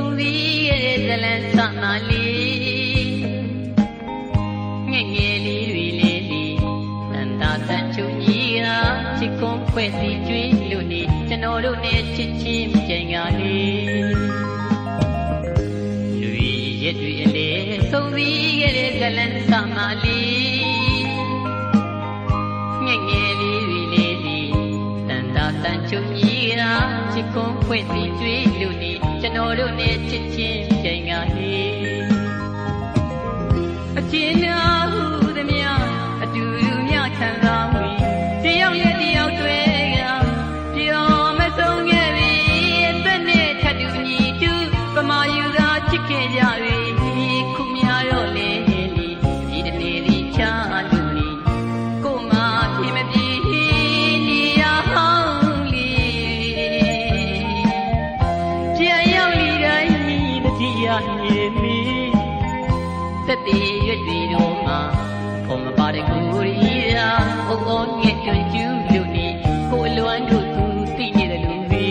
ဆုံးသည့်ရဲ့ဇလန်းစမလေးငယ်ငယ်လေးတွေလေးလေးတန်တာတန်ချုံကြီးရာချစ်ကွန်ဖွဲ့စီကျွေးလို့နေကျွန်တော်တို့နဲ့ချစ်ချင်းကြင်ကလေးလူရဲ့တွေအလေဆုံးသည့်ရဲ့ဇလန်းစမလေးငယ်ငယ်လေးတွေလေးလေးတန်တာတန်ချုံကြီးရာချစ်ကွန်ဖွဲ့စီကျွေးလို့နေကျွန်တော်တို့နဲ့ချစ်ချင်းကြင်ကလေးအချင်းများဟုသမျှအတူတူမြခံစားဝေးတယောက်ရဲ့တယောက်တွေကပြောမဆုံးခဲ့ပြီအသက်နဲ့ထပ်တူညီတူပမာယူသာချစ်ခဲ့ကြပြီခုများတော့လေဒီတနေ့လေးချာလူလေးကိုမဖြစ်မပြေနေရဟောင်းလေးပြန်ရောက်လေတိုင်းတတိယနေမီသက်တည်ရွတ်တွေတော့မှာဘုံမပါတဲ့ကိုရီရာဘုံကောငဲ့ကျွန်းကျူးလို့နေကိုအလွမ်းတို့သူသိနေတယ်လို့ပဲ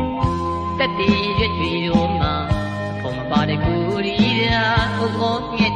သက်တည်ရွတ်တွေတော့မှာဘုံမပါတဲ့ကိုရီရာဘုံကောငဲ့